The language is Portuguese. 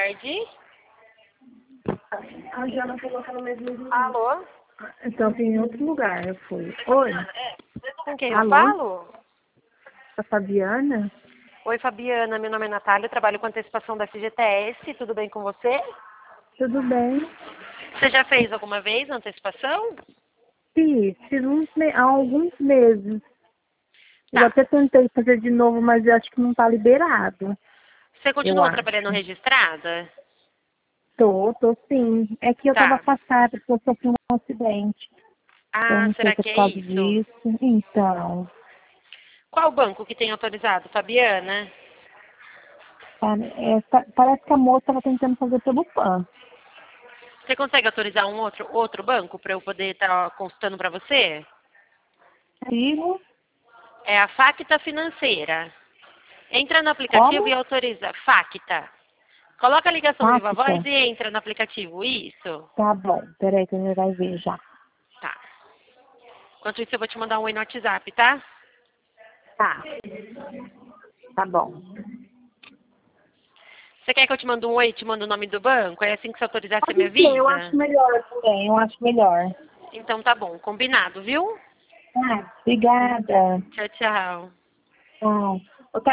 tarde. A Jana falou que ela mesmo. Alô? Então, tem em outro lugar, eu fui. Oi, Com quem eu Alô? falo? a Fabiana? Oi, Fabiana. Meu nome é Natália, eu trabalho com antecipação da FGTS. Tudo bem com você? Tudo bem? Você já fez alguma vez antecipação? Fiz há alguns meses. Eu Tá. até tentei fazer de novo, mas eu acho que não tá liberado. Você Eu continua acho. trabalhando registrada? Tô sim. É que eu tava Tá. afastada porque eu sofri um acidente. Eu Ah, não sei será se é que por é causa isso? disso. Então, Qual banco que tem autorizado, Fabiana? parece que a moça estava tentando fazer pelo PAN. Você consegue autorizar um outro banco para eu poder estar consultando para você? Digo, É a Facta Financeira. Entra no aplicativo e como? autoriza. Facta. Coloca a ligação Viva Voz Pacta? e entra no aplicativo. Isso. Tá bom, peraí que a gente vai ver já. Tá. Enquanto isso, eu vou te mandar um oi no WhatsApp, tá? Tá, tá bom. Você quer que eu te mande um oi e te mande o nome do banco? É assim que você autorizar, você me Pode ser, eu acho avisa? melhor também, eu acho melhor. Então tá bom. Combinado, viu? Obrigada. Tchau, tchau. Tchau.